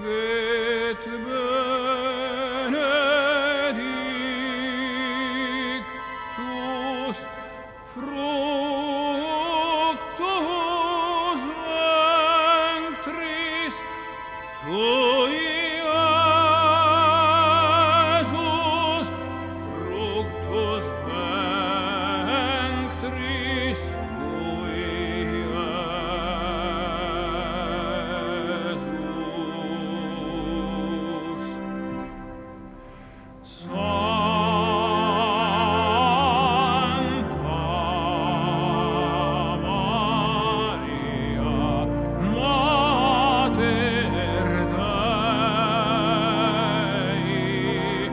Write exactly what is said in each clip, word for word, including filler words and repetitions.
et benedictus fructus ventris tui, Iesus, fructus ventris tui, Iesus. Sancta Maria, Mater Dei,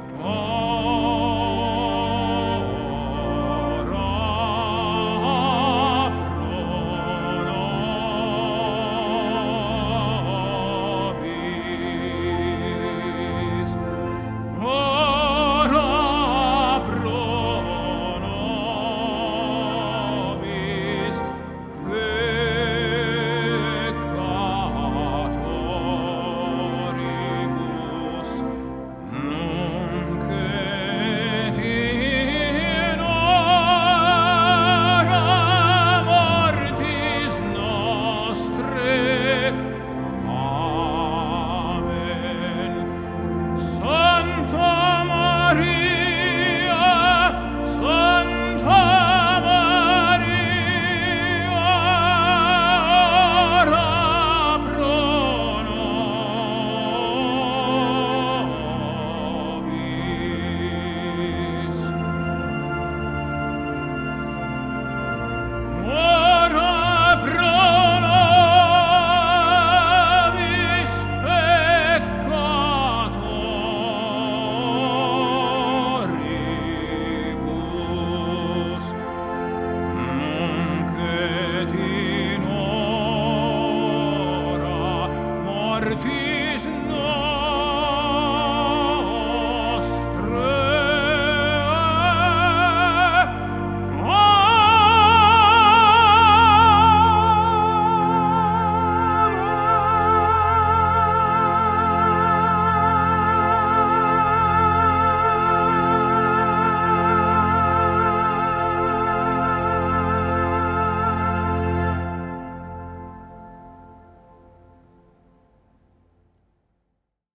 ora pro nobis, peccatoribus, nunc et in hora mortis nostrae. Amen. Santa Maria, Santa Maria, ora pro nobis. Ora pro nobis peccatoribus, nunc et in hora mortis